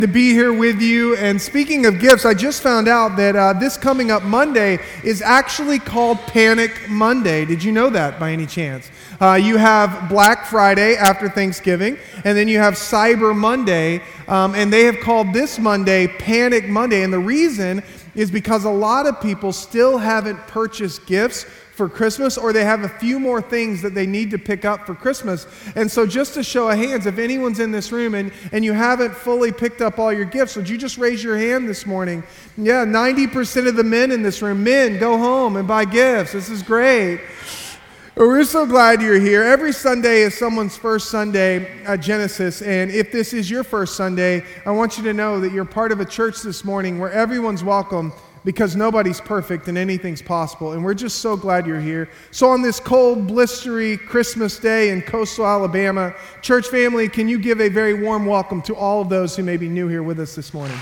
To be here with you. And speaking of gifts, I just found out that this coming up Monday is actually called Panic Monday. Did you know that by any chance? You have Black Friday after Thanksgiving, and then you have Cyber Monday, and they have called this Monday Panic Monday. And the reason is because a lot of people still haven't purchased gifts for Christmas, or they have a few more things that they need to pick up for Christmas. And so just to show of hands, if anyone's in this room and you haven't fully picked up all your gifts, would you just raise your hand this morning? Yeah, 90% of the men in this room, men, go home and buy gifts. This is great. We're so glad you're here. Every Sunday is someone's first Sunday at Genesis, and if this is your first Sunday, I want you to know that you're part of a church this morning where everyone's welcome, because nobody's perfect and anything's possible. And we're just so glad you're here. So on this cold, blistery Christmas day in coastal Alabama, church family, can you give a very warm welcome to all of those who may be new here with us this morning?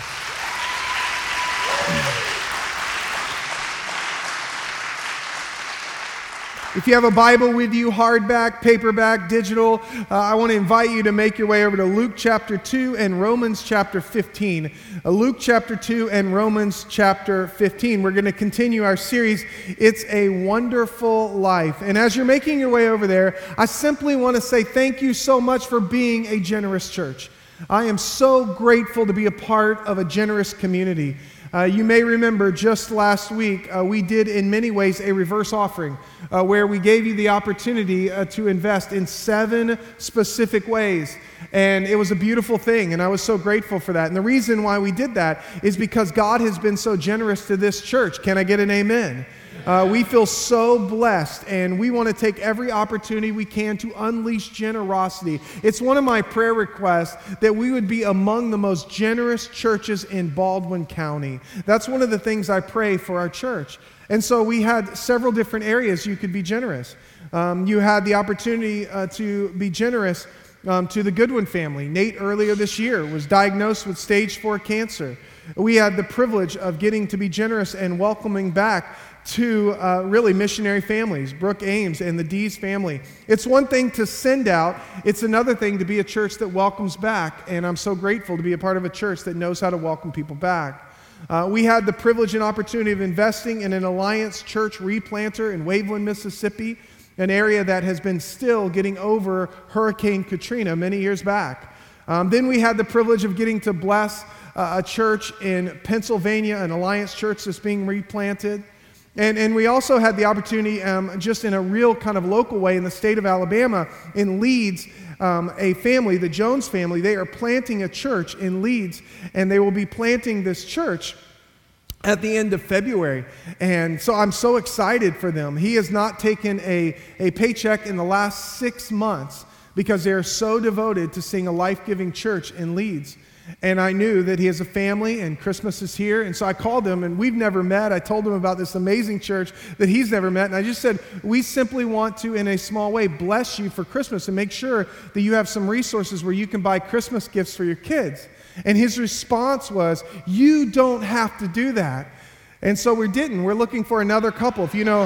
If you have a Bible with you, hardback, paperback, digital, I want to invite you to make your way over to Luke chapter 2 and Romans chapter 15. Luke chapter 2 and Romans chapter 15. We're going to continue our series, It's a Wonderful Life. And as you're making your way over there, I simply want to say thank you so much for being a generous church. I am so grateful to be a part of a generous community. You may remember just last week, we did in many ways a reverse offering where we gave you the opportunity to invest in 7 specific ways. And it was a beautiful thing, and I was so grateful for that. And the reason why we did that is because God has been so generous to this church. Can I get an amen? We feel so blessed, and we want to take every opportunity we can to unleash generosity. It's one of my prayer requests that we would be among the most generous churches in Baldwin County. That's one of the things I pray for our church. And so we had several different areas you could be generous. You had the opportunity to be generous to the Goodwin family. Nate, earlier this year, was diagnosed with stage 4 cancer. We had the privilege of getting to be generous and welcoming back to really missionary families, Brooke Ames and the Dees family. It's one thing to send out, it's another thing to be a church that welcomes back, and I'm so grateful to be a part of a church that knows how to welcome people back. We had the privilege and opportunity of investing in an Alliance Church replanter in Waveland, Mississippi, an area that has been still getting over Hurricane Katrina many years back. Then we had the privilege of getting to bless a church in Pennsylvania, an Alliance Church that's being replanted. And we also had the opportunity, just in a real kind of local way in the state of Alabama, in Leeds, a family, the Jones family, they are planting a church in Leeds, and they will be planting this church at the end of February. And so I'm so excited for them. He has not taken a paycheck in the last 6 months because they are so devoted to seeing a life-giving church in Leeds. And I knew that he has a family and Christmas is here. And so I called him, and we've never met. I told him about this amazing church that he's never met. And I just said, we simply want to, in a small way, bless you for Christmas and make sure that you have some resources where you can buy Christmas gifts for your kids. And his response was, you don't have to do that. And so we didn't. We're looking for another couple. If you know...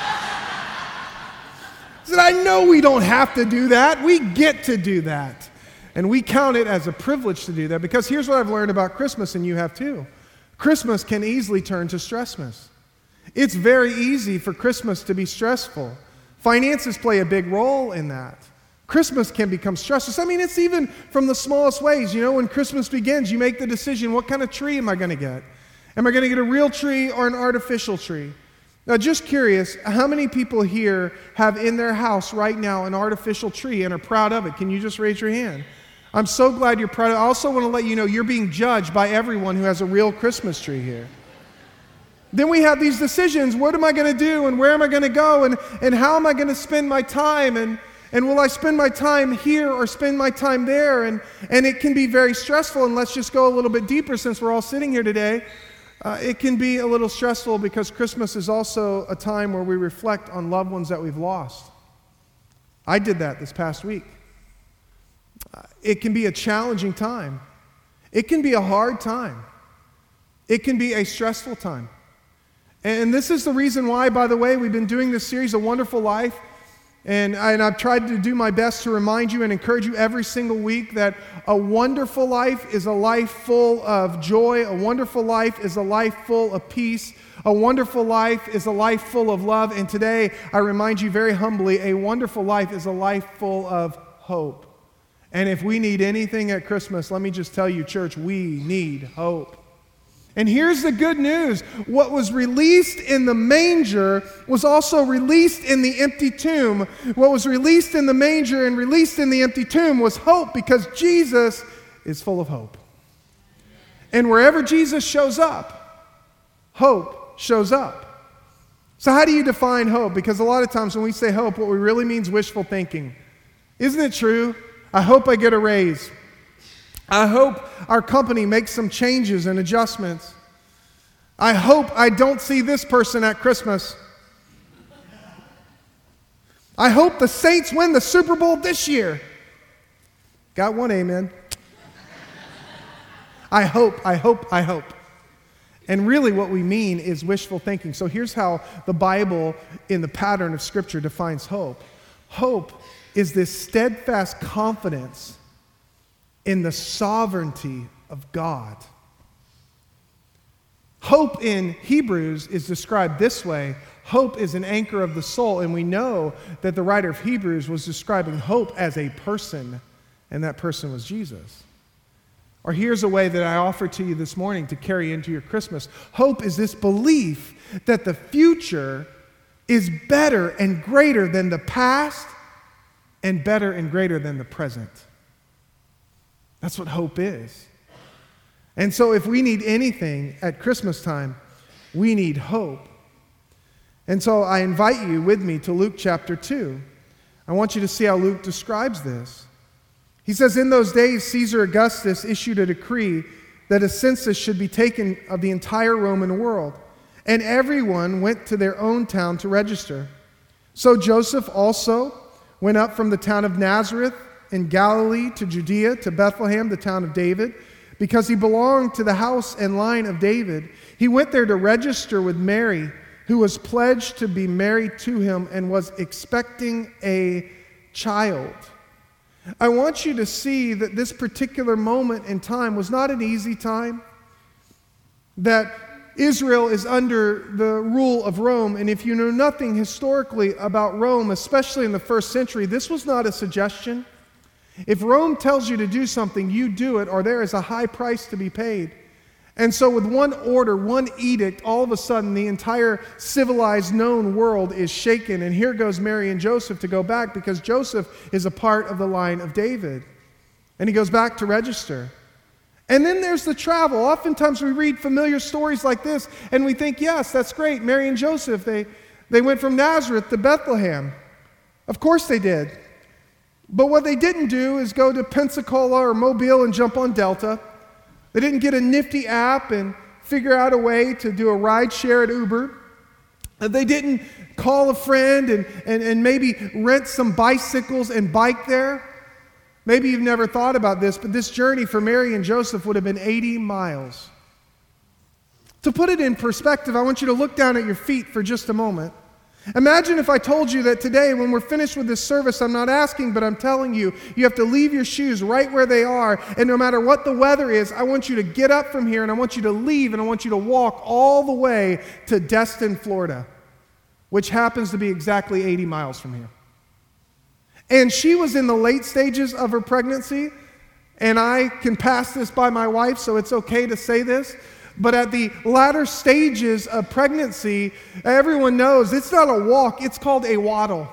I said, I know we don't have to do that. We get to do that. And we count it as a privilege to do that, because here's what I've learned about Christmas, and you have too. Christmas can easily turn to Stressmas. It's very easy for Christmas to be stressful. Finances play a big role in that. Christmas can become stressful. I mean, it's even from the smallest ways. You know, when Christmas begins, you make the decision, what kind of tree am I going to get? Am I going to get a real tree or an artificial tree? Now, just curious, how many people here have in their house right now an artificial tree and are proud of it? Can you just raise your hand? I'm so glad you're proud of it. I also want to let you know you're being judged by everyone who has a real Christmas tree here. Then we have these decisions. What am I going to do, and where am I going to go, and how am I going to spend my time, and will I spend my time here or spend my time there? And it can be very stressful, and let's just go a little bit deeper since we're all sitting here today. It can be a little stressful because Christmas is also a time where we reflect on loved ones that we've lost. I did that this past week. It can be a challenging time. It can be a hard time. It can be a stressful time. And this is the reason why, by the way, we've been doing this series, A Wonderful Life. And I've tried to do my best to remind you and encourage you every single week that a wonderful life is a life full of joy. A wonderful life is a life full of peace. A wonderful life is a life full of love. And today, I remind you very humbly, a wonderful life is a life full of hope. And if we need anything at Christmas, let me just tell you, church, we need hope. And here's the good news. What was released in the manger was also released in the empty tomb. What was released in the manger and released in the empty tomb was hope, because Jesus is full of hope. And wherever Jesus shows up, hope shows up. So how do you define hope? Because a lot of times when we say hope, what we really mean is wishful thinking. Isn't it true? I hope I get a raise. I hope our company makes some changes and adjustments. I hope I don't see this person at Christmas. I hope the Saints win the Super Bowl this year. Got one amen. I hope. And really what we mean is wishful thinking. So here's how the Bible in the pattern of Scripture defines hope. Hope is this steadfast confidence in the sovereignty of God. Hope in Hebrews is described this way. Hope is an anchor of the soul, and we know that the writer of Hebrews was describing hope as a person, and that person was Jesus. Or here's a way that I offer to you this morning to carry into your Christmas. Hope is this belief that the future is better and greater than the past and better and greater than the present. That's what hope is. And so if we need anything at Christmas time, we need hope. And so I invite you with me to Luke chapter 2. I want you to see how Luke describes this. He says, in those days, Caesar Augustus issued a decree that a census should be taken of the entire Roman world, and everyone went to their own town to register. So Joseph also went up from the town of Nazareth in Galilee to Judea, to Bethlehem, the town of David, because he belonged to the house and line of David. He went there to register with Mary, who was pledged to be married to him and was expecting a child. I want you to see that this particular moment in time was not an easy time, that Israel is under the rule of Rome, and if you know nothing historically about Rome, especially in the first century, this was not a suggestion. If Rome tells you to do something, you do it, or there is a high price to be paid. And so with one order, one edict, all of a sudden the entire civilized known world is shaken. And here goes Mary and Joseph to go back, because Joseph is a part of the line of David. And he goes back to register. And then there's the travel. Oftentimes we read familiar stories like this and we think, yes, that's great. Mary and Joseph, they went from Nazareth to Bethlehem. Of course they did. But what they didn't do is go to Pensacola or Mobile and jump on Delta. They didn't get a nifty app and figure out a way to do a ride share at Uber. They didn't call a friend and maybe rent some bicycles and bike there. Maybe you've never thought about this, but this journey for Mary and Joseph would have been 80 miles. To put it in perspective, I want you to look down at your feet for just a moment. Imagine if I told you that today, when we're finished with this service, I'm not asking, but I'm telling you, you have to leave your shoes right where they are, and no matter what the weather is, I want you to get up from here, and I want you to leave, and I want you to walk all the way to Destin, Florida, which happens to be exactly 80 miles from here. And she was in the late stages of her pregnancy, and I can pass this by my wife, so it's okay to say this. But at the latter stages of pregnancy, everyone knows it's not a walk, it's called a waddle.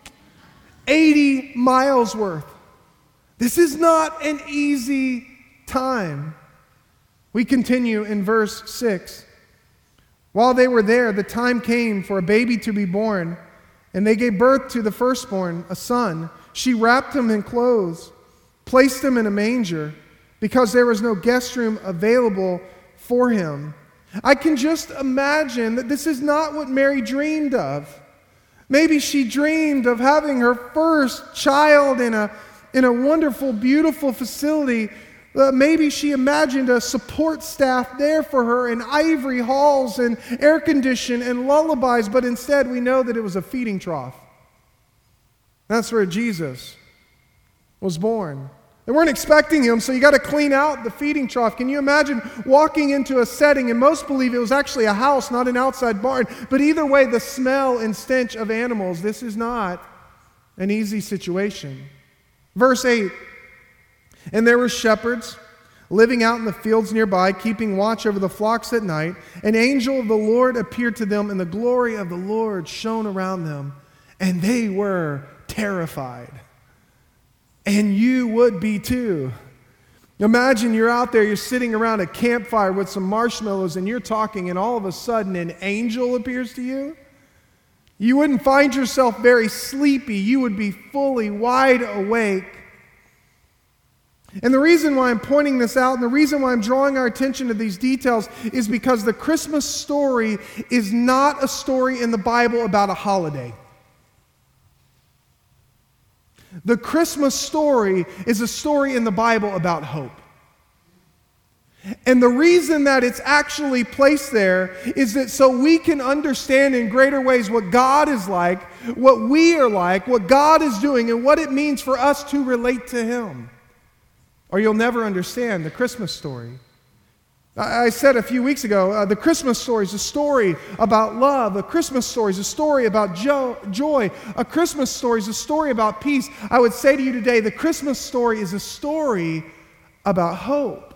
80 miles worth. This is not an easy time. We continue in verse 6. While they were there, the time came for a baby to be born, and they gave birth to the firstborn, a son. She wrapped him in clothes, placed him in a manger, because there was no guest room available for him. I can just imagine that this is not what Mary dreamed of. Maybe she dreamed of having her first child in a wonderful, beautiful facility. Maybe she imagined a support staff there for her in ivory halls and air condition and lullabies, but instead we know that it was a feeding trough. That's where Jesus was born. They weren't expecting him, so you got to clean out the feeding trough. Can you imagine walking into a setting, and most believe it was actually a house, not an outside barn, but either way, the smell and stench of animals, this is not an easy situation. Verse 8, and there were shepherds living out in the fields nearby, keeping watch over the flocks at night. An angel of the Lord appeared to them, and the glory of the Lord shone around them, and they were terrified. And you would be too. Imagine you're out there, you're sitting around a campfire with some marshmallows, and you're talking, and all of a sudden an angel appears to you. You wouldn't find yourself very sleepy. You would be fully wide awake. And the reason why I'm pointing this out, and the reason why I'm drawing our attention to these details, is because the Christmas story is not a story in the Bible about a holiday. The Christmas story is a story in the Bible about hope. And the reason that it's actually placed there is that so we can understand in greater ways what God is like, what we are like, what God is doing, and what it means for us to relate to Him. Or you'll never understand the Christmas story. I said a few weeks ago, the Christmas story is a story about love. A Christmas story is a story about joy. A Christmas story is a story about peace. I would say to you today, the Christmas story is a story about hope.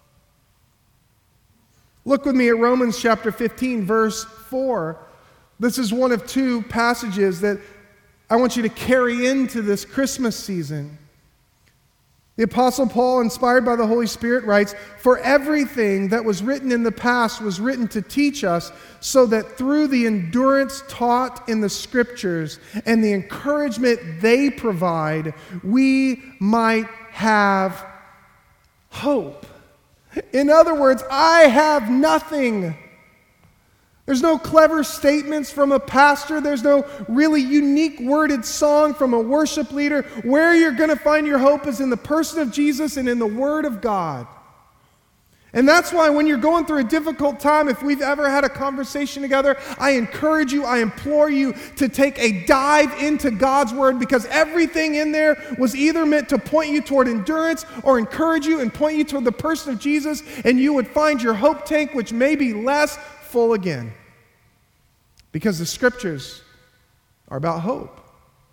Look with me at Romans chapter 15, verse 4. This is one of two passages that I want you to carry into this Christmas season. The Apostle Paul, inspired by the Holy Spirit, writes, "For everything that was written in the past was written to teach us, so that through the endurance taught in the Scriptures and the encouragement they provide, we might have hope." In other words, I have nothing. There's no clever statements from a pastor. There's no really unique worded song from a worship leader. Where you're going to find your hope is in the person of Jesus and in the Word of God. And that's why when you're going through a difficult time, if we've ever had a conversation together, I encourage you, I implore you to take a dive into God's Word, because everything in there was either meant to point you toward endurance or encourage you and point you toward the person of Jesus, and you would find your hope tank, which may be less, full again. Because the Scriptures are about hope.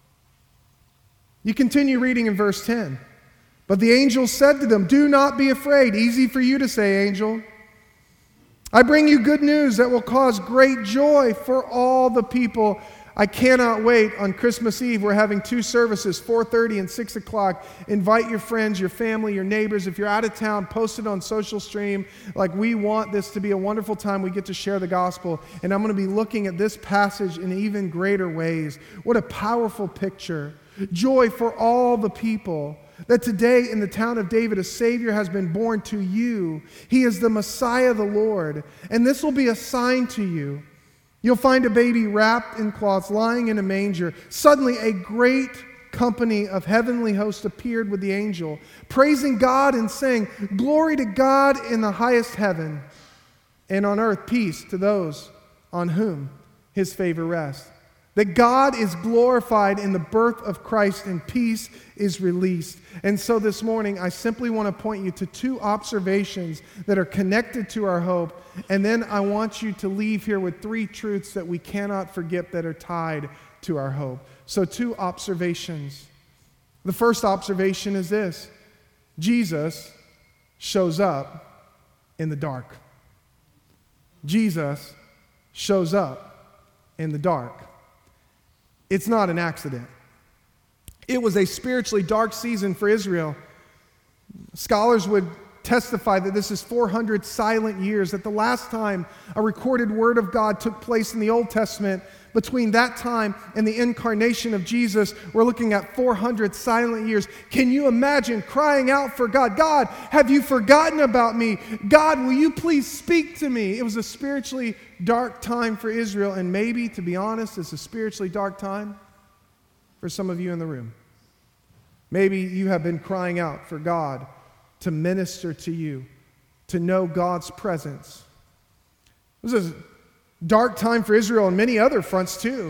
You continue reading in verse 10. But the angel said to them, "Do not be afraid." Easy for you to say, angel. "I bring you good news that will cause great joy for all the people." I cannot wait. On Christmas Eve, we're having two services, 4:30 and 6 o'clock. Invite your friends, your family, your neighbors. If you're out of town, post it on Social Stream. We want this to be a wonderful time. We get to share the gospel. And I'm going to be looking at this passage in even greater ways. What a powerful picture. Joy for all the people. That today in the town of David, a Savior has been born to you. He is the Messiah, the Lord. And this will be a sign to you. You'll find a baby wrapped in cloths, lying in a manger. Suddenly, a great company of heavenly hosts appeared with the angel, praising God and saying, "Glory to God in the highest heaven, and on earth peace to those on whom His favor rests." That God is glorified in the birth of Christ and peace is released. And so this morning, I simply want to point you to two observations that are connected to our hope. And then I want you to leave here with three truths that we cannot forget that are tied to our hope. So two observations. The first observation is this: Jesus shows up in the dark. Jesus shows up in the dark. It's not an accident. It was a spiritually dark season for Israel. Scholars would testify that this is 400 silent years, that the last time a recorded word of God took place in the Old Testament, between that time and the incarnation of Jesus, we're looking at 400 silent years. Can you imagine crying out for God? "God, have you forgotten about me? God, will you please speak to me?" It was a spiritually dark time for Israel, and maybe, to be honest, it's a spiritually dark time for some of you in the room. Maybe you have been crying out for God to minister to you, to know God's presence. It was a dark time for Israel on many other fronts too.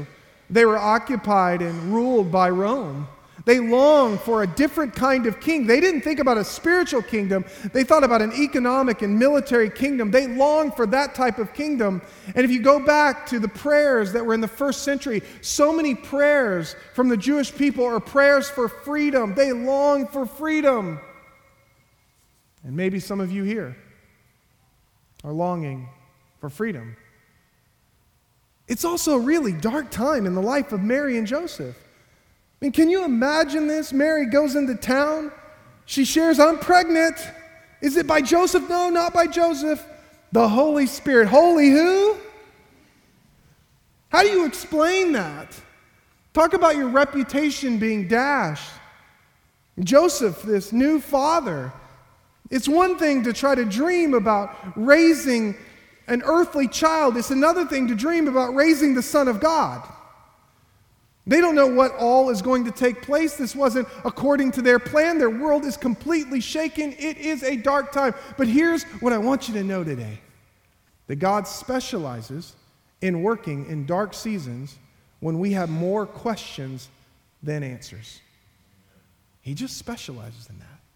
They were occupied and ruled by Rome. They longed for a different kind of king. They didn't think about a spiritual kingdom. They thought about an economic and military kingdom. They longed for that type of kingdom. And if you go back to the prayers that were in the first century, so many prayers from the Jewish people are prayers for freedom. They long for freedom. And maybe some of you here are longing for freedom. It's also a really dark time in the life of Mary and Joseph. I mean, can you imagine this? Mary goes into town. She shares, I'm pregnant. Is it by Joseph? No, not by Joseph. The Holy Spirit. Holy who? How do you explain that? Talk about your reputation being dashed. Joseph, this new father. It's one thing to try to dream about raising an earthly child. It's another thing to dream about raising the Son of God. They don't know what all is going to take place. This wasn't according to their plan. Their world is completely shaken. It is a dark time. But here's what I want you to know today. That God specializes in working in dark seasons when we have more questions than answers. He just specializes in that.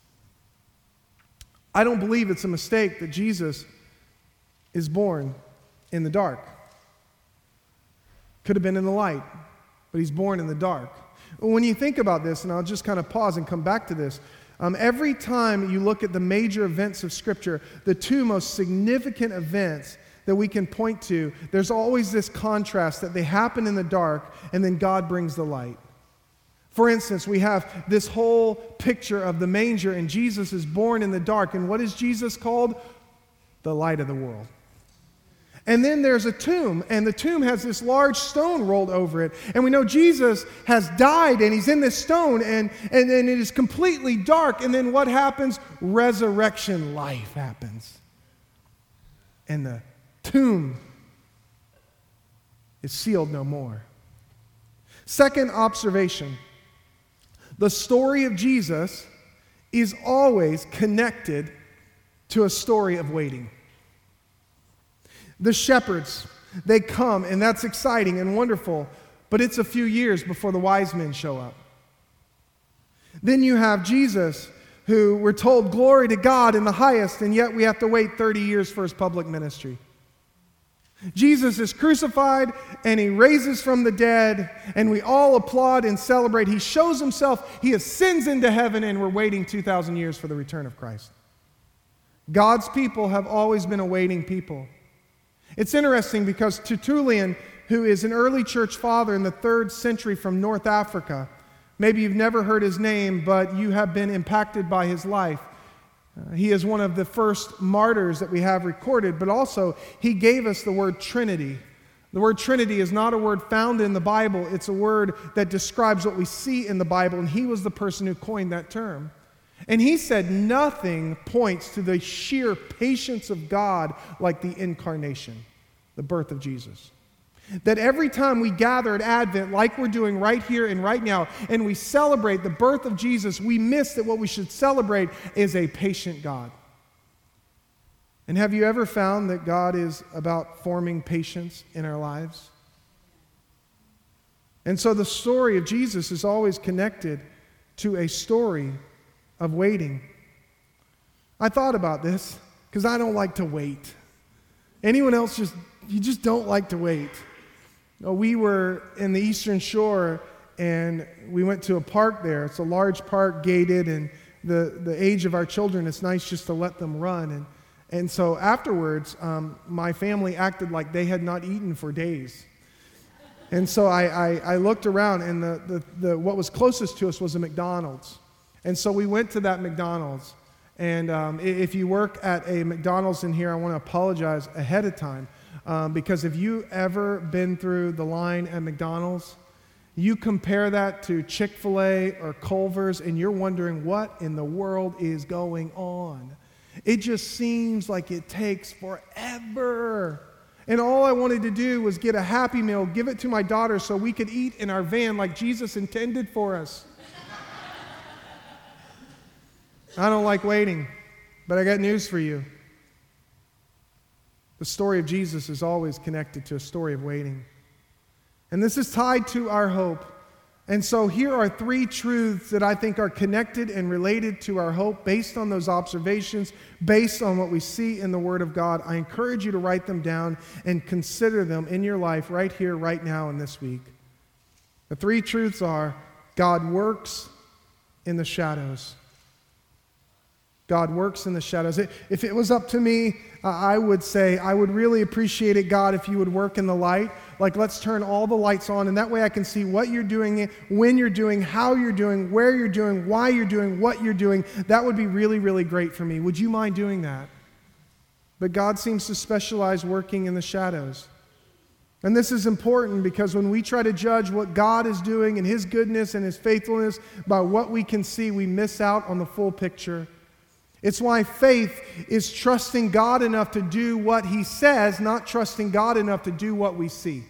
I don't believe it's a mistake that Jesus is born in the dark. Could have been in the light, but he's born in the dark. When you think about this, and I'll just kind of pause and come back to this, every time you look at the major events of Scripture, the two most significant events that we can point to, there's always this contrast that they happen in the dark and then God brings the light. For instance, we have this whole picture of the manger and Jesus is born in the dark. And what is Jesus called? The light of the world. And then there's a tomb, and the tomb has this large stone rolled over it. And we know Jesus has died, and he's in this stone, and it is completely dark. And then what happens? Resurrection life happens. And the tomb is sealed no more. Second observation, the story of Jesus is always connected to a story of waiting. The shepherds, they come, and that's exciting and wonderful, but it's a few years before the wise men show up. Then you have Jesus, who we're told, glory to God in the highest, and yet we have to wait 30 years for his public ministry. Jesus is crucified, and he raises from the dead, and we all applaud and celebrate. He shows himself, he ascends into heaven, and we're waiting 2,000 years for the return of Christ. God's people have always been a waiting people. It's interesting because Tertullian, who is an early church father in the 3rd century from North Africa, maybe you've never heard his name, but you have been impacted by his life. He is one of the first martyrs that we have recorded, but also he gave us the word Trinity. The word Trinity is not a word found in the Bible. It's a word that describes what we see in the Bible, and he was the person who coined that term. And he said nothing points to the sheer patience of God like the incarnation, the birth of Jesus. That every time we gather at Advent, like we're doing right here and right now, and we celebrate the birth of Jesus, we miss that what we should celebrate is a patient God. And have you ever found that God is about forming patience in our lives? And so the story of Jesus is always connected to a story of waiting. I thought about this because I don't like to wait. Anyone else you just don't like to wait. We were in the Eastern Shore and we went to a park there. It's a large park, gated, and the age of our children, it's nice just to let them run. And so afterwards, my family acted like they had not eaten for days. And so I looked around, and the what was closest to us was a McDonald's. And so we went to that McDonald's. And if you work at a McDonald's in here, I want to apologize ahead of time. Because if you ever been through the line at McDonald's, you compare that to Chick-fil-A or Culver's, and you're wondering what in the world is going on. It just seems like it takes forever. And all I wanted to do was get a Happy Meal, give it to my daughter so we could eat in our van like Jesus intended for us. I don't like waiting, but I got news for you. The story of Jesus is always connected to a story of waiting. And this is tied to our hope. And so here are three truths that I think are connected and related to our hope based on those observations, based on what we see in the Word of God. I encourage you to write them down and consider them in your life right here, right now, and this week. The three truths are: God works in the shadows. God works in the shadows. If it was up to me, I would say, I would really appreciate it, God, if you would work in the light. Like, let's turn all the lights on, and that way I can see what you're doing, when you're doing, how you're doing, where you're doing, why you're doing, what you're doing. That would be really, really great for me. Would you mind doing that? But God seems to specialize working in the shadows. And this is important because when we try to judge what God is doing and His goodness and His faithfulness by what we can see, we miss out on the full picture. It's why faith is trusting God enough to do what He says, not trusting God enough to do what we see.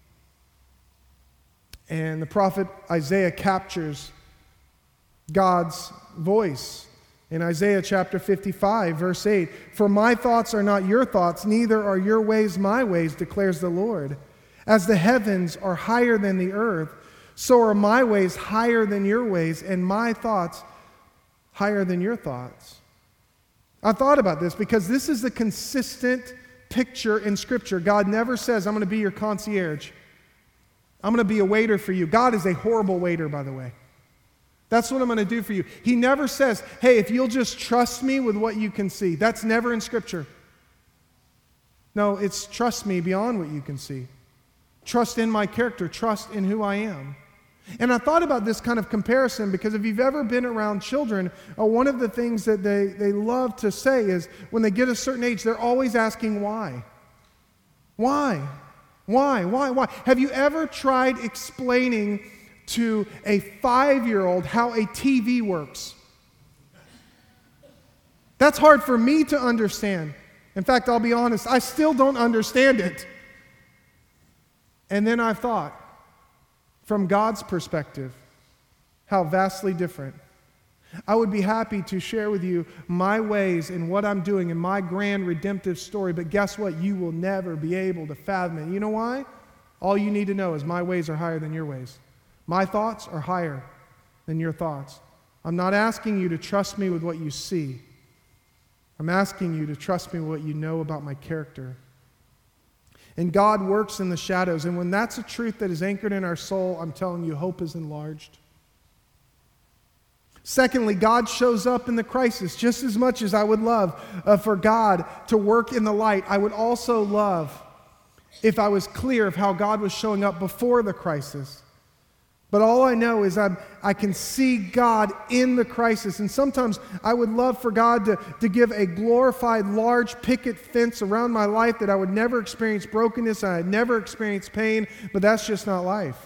And the prophet Isaiah captures God's voice in Isaiah chapter 55, verse 8. "For my thoughts are not your thoughts, neither are your ways my ways, declares the Lord. As the heavens are higher than the earth, so are my ways higher than your ways, and my thoughts higher than your thoughts." I thought about this because this is the consistent picture in Scripture. God never says, "I'm going to be your concierge. I'm going to be a waiter for you." God is a horrible waiter, by the way. That's what I'm going to do for you. He never says, "Hey, if you'll just trust me with what you can see." That's never in Scripture. No, it's trust me beyond what you can see. Trust in my character. Trust in who I am. And I thought about this kind of comparison because if you've ever been around children, one of the things that they love to say is when they get a certain age, they're always asking why. Why? Why? Why? Why? Have you ever tried explaining to a 5-year-old how a TV works? That's hard for me to understand. In fact, I'll be honest, I still don't understand it. And then I thought, from God's perspective, how vastly different. I would be happy to share with you my ways and what I'm doing in my grand redemptive story, but guess what? You will never be able to fathom it. You know why? All you need to know is my ways are higher than your ways. My thoughts are higher than your thoughts. I'm not asking you to trust me with what you see. I'm asking you to trust me with what you know about my character. And God works in the shadows. And when that's a truth that is anchored in our soul, I'm telling you, hope is enlarged. Secondly, God shows up in the crisis. Just as much as I would love for God to work in the light, I would also love if I was clear of how God was showing up before the crisis. But all I know is I can see God in the crisis. And sometimes I would love for God to give a glorified large picket fence around my life that I would never experience brokenness, and I'd never experience pain, but that's just not life.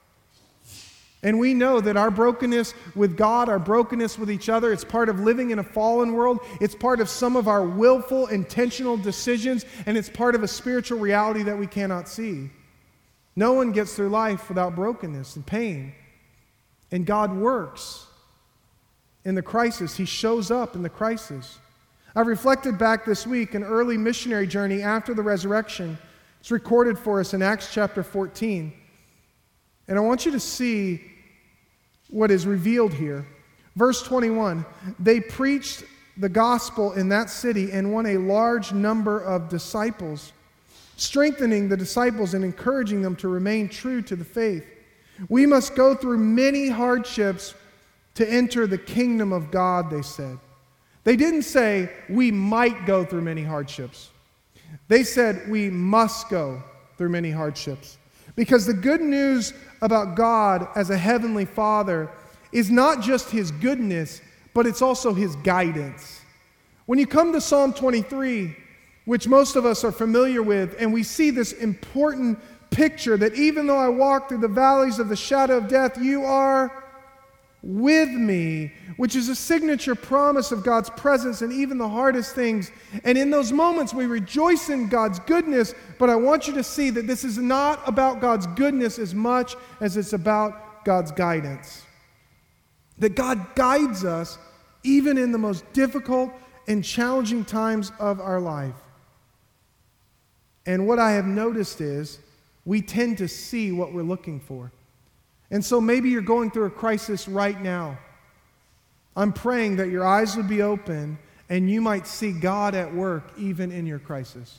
And we know that our brokenness with God, our brokenness with each other, it's part of living in a fallen world. It's part of some of our willful, intentional decisions, and it's part of a spiritual reality that we cannot see. No one gets through life without brokenness and pain. And God works in the crisis. He shows up in the crisis. I reflected back this week an early missionary journey after the resurrection. It's recorded for us in Acts chapter 14. And I want you to see what is revealed here. Verse 21, "They preached the gospel in that city and won a large number of disciples, strengthening the disciples and encouraging them to remain true to the faith. We must go through many hardships to enter the kingdom of God," they said. They didn't say, "We might go through many hardships." They said, "We must go through many hardships." Because the good news about God as a heavenly Father is not just His goodness, but it's also His guidance. When you come to Psalm 23, which most of us are familiar with, and we see this important picture that even though I walk through the valleys of the shadow of death, you are with me, which is a signature promise of God's presence in even the hardest things. And in those moments, we rejoice in God's goodness, but I want you to see that this is not about God's goodness as much as it's about God's guidance. That God guides us even in the most difficult and challenging times of our life. And what I have noticed is we tend to see what we're looking for. And so maybe you're going through a crisis right now. I'm praying that your eyes would be open and you might see God at work even in your crisis.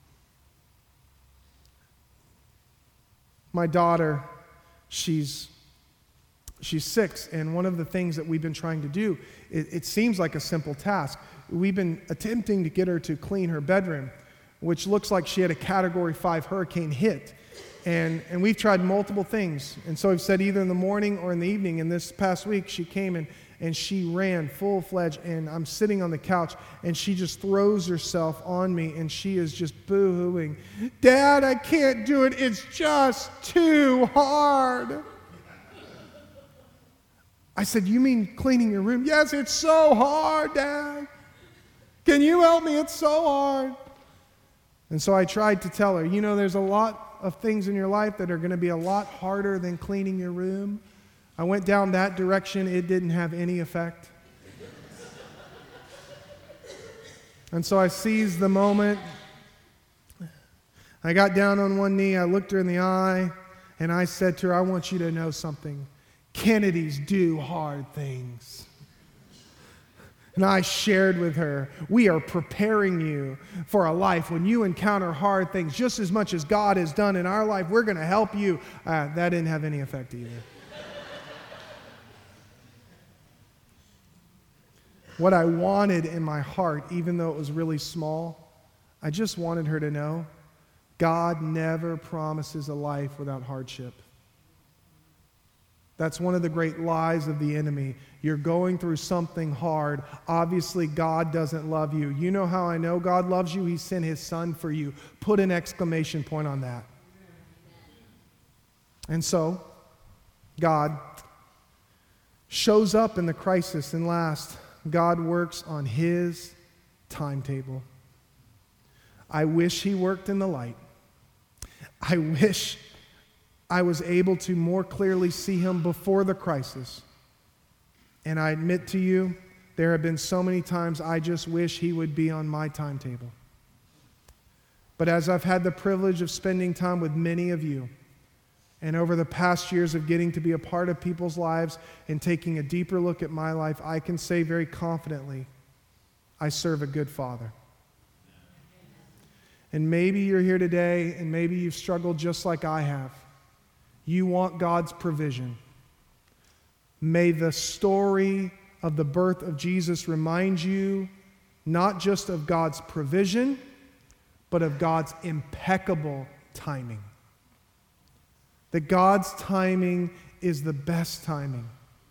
My daughter, she's 6, and one of the things that we've been trying to do, it seems like a simple task. We've been attempting to get her to clean her bedroom, which looks like she had a Category 5 hurricane hit. And we've tried multiple things. And so we've said either in the morning or in the evening. And this past week, she came and she ran full-fledged, and I'm sitting on the couch, and she just throws herself on me, and she is just boo-hooing. Dad, I can't do it. It's just too hard. I said, you mean cleaning your room? Yes, it's so hard, Dad. Can you help me? It's so hard. And so I tried to tell her, there's a lot of things in your life that are going to be a lot harder than cleaning your room. I went down that direction. It didn't have any effect. And so I seized the moment. I got down on one knee. I looked her in the eye, and I said to her, I want you to know something. Kennedys do hard things. And I shared with her, we are preparing you for a life when you encounter hard things just as much as God has done in our life. We're going to help you. That didn't have any effect either. What I wanted in my heart, even though it was really small, I just wanted her to know God never promises a life without hardship. That's one of the great lies of the enemy. You're going through something hard. Obviously, God doesn't love you. You know how I know God loves you? He sent His Son for you. Put an exclamation point on that. And so, God shows up in the crisis, and last, God works on His timetable. I wish He worked in the light. I wish I was able to more clearly see Him before the crisis. And I admit to you, there have been so many times I just wish He would be on my timetable. But as I've had the privilege of spending time with many of you, and over the past years of getting to be a part of people's lives and taking a deeper look at my life, I can say very confidently, I serve a good Father. And maybe you're here today, and maybe you've struggled just like I have. You want God's provision. May the story of the birth of Jesus remind you not just of God's provision, but of God's impeccable timing. That God's timing is the best timing.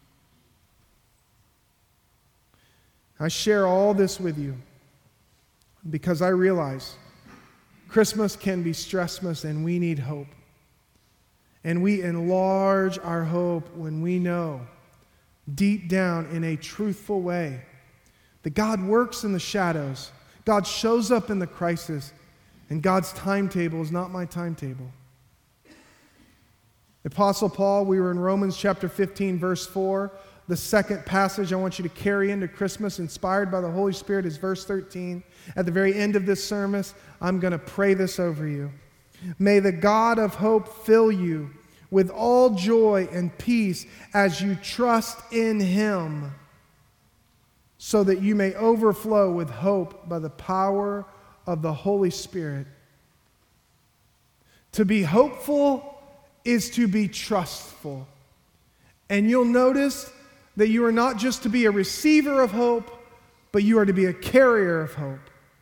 I share all this with you because I realize Christmas can be Stressmas, and we need hope. And we enlarge our hope when we know deep down in a truthful way that God works in the shadows. God shows up in the crisis, and God's timetable is not my timetable. The Apostle Paul, we were in Romans chapter 15, verse 4. The second passage I want you to carry into Christmas, inspired by the Holy Spirit, is verse 13. At the very end of this sermon, I'm going to pray this over you. May the God of hope fill you with all joy and peace as you trust in Him, so that you may overflow with hope by the power of the Holy Spirit. To be hopeful is to be trustful. And you'll notice that you are not just to be a receiver of hope, but you are to be a carrier of hope.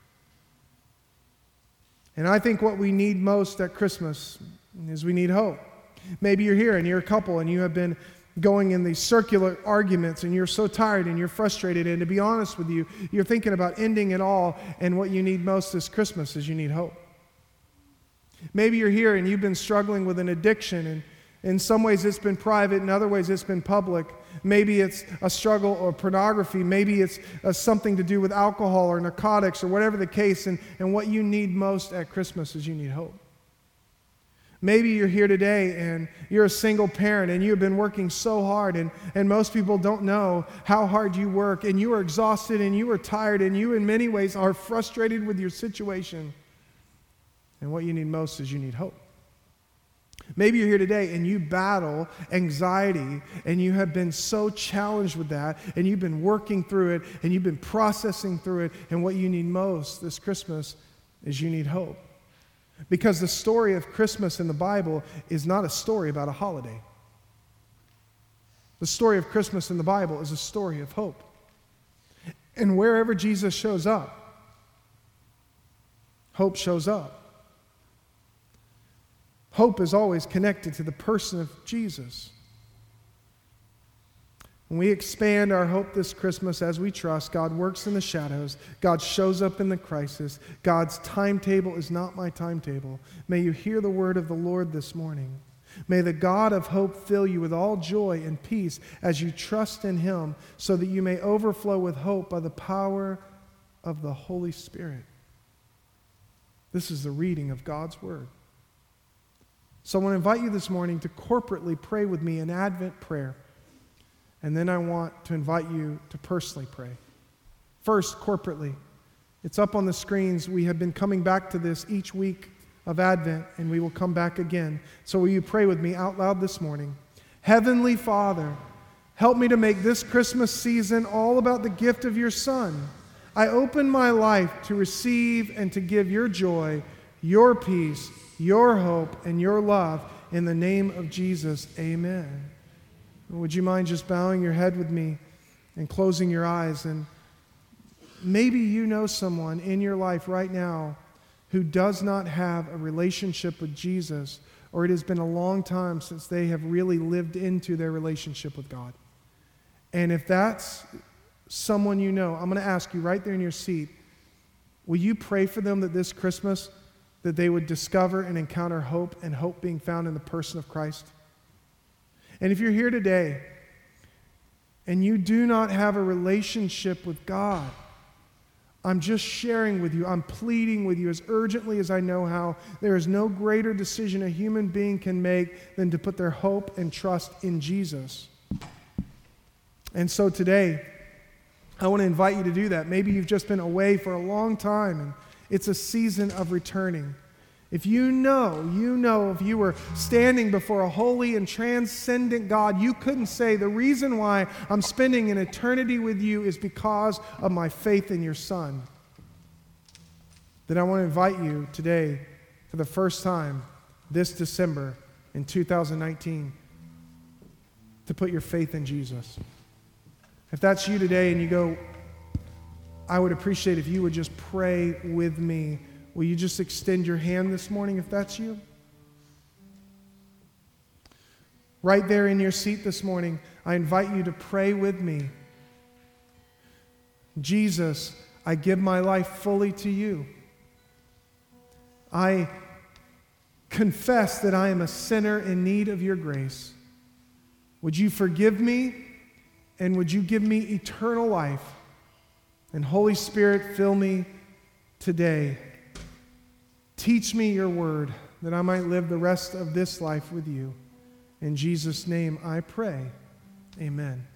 And I think what we need most at Christmas is we need hope. Maybe you're here and you're a couple and you have been going in these circular arguments and you're so tired and you're frustrated, and to be honest with you, you're thinking about ending it all, and what you need most this Christmas is you need hope. Maybe you're here and you've been struggling with an addiction, and in some ways it's been private, in other ways it's been public. Maybe it's a struggle or pornography. Maybe it's something to do with alcohol or narcotics or whatever the case, and what you need most at Christmas is you need hope. Maybe you're here today and you're a single parent and you've been working so hard, and most people don't know how hard you work, and you are exhausted and you are tired and you in many ways are frustrated with your situation. And what you need most is you need hope. Maybe you're here today and you battle anxiety and you have been so challenged with that and you've been working through it and you've been processing through it, and what you need most this Christmas is you need hope. Because the story of Christmas in the Bible is not a story about a holiday. The story of Christmas in the Bible is a story of hope. And wherever Jesus shows up, hope shows up. Hope is always connected to the person of Jesus. When we expand our hope this Christmas as we trust, God works in the shadows. God shows up in the crisis. God's timetable is not my timetable. May you hear the word of the Lord this morning. May the God of hope fill you with all joy and peace as you trust in Him, so that you may overflow with hope by the power of the Holy Spirit. This is the reading of God's word. So I want to invite you this morning to corporately pray with me an Advent prayer. And then I want to invite you to personally pray. First, corporately. It's up on the screens. We have been coming back to this each week of Advent, and we will come back again. So will you pray with me out loud this morning? Heavenly Father, help me to make this Christmas season all about the gift of your Son. I open my life to receive and to give your joy, your peace, your hope, and your love. In the name of Jesus, amen. Would you mind just bowing your head with me and closing your eyes? And maybe you know someone in your life right now who does not have a relationship with Jesus, or it has been a long time since they have really lived into their relationship with God. And if that's someone you know, I'm going to ask you right there in your seat, will you pray for them that this Christmas that they would discover and encounter hope, and hope being found in the person of Christ? And if you're here today and you do not have a relationship with God, I'm just sharing with you, I'm pleading with you as urgently as I know how. There is no greater decision a human being can make than to put their hope and trust in Jesus. And so today, I want to invite you to do that. Maybe you've just been away for a long time and it's a season of returning. If you know if you were standing before a holy and transcendent God, you couldn't say, the reason why I'm spending an eternity with you is because of my faith in your Son. Then I want to invite you today, for the first time this December in 2019, to put your faith in Jesus. If that's you today and you go, I would appreciate if you would just pray with me. Will you just extend your hand this morning if that's you? Right there in your seat this morning, I invite you to pray with me. Jesus, I give my life fully to you. I confess that I am a sinner in need of your grace. Would you forgive me, and would you give me eternal life? And Holy Spirit, fill me today. Teach me your word, that I might live the rest of this life with you. In Jesus' name I pray. Amen.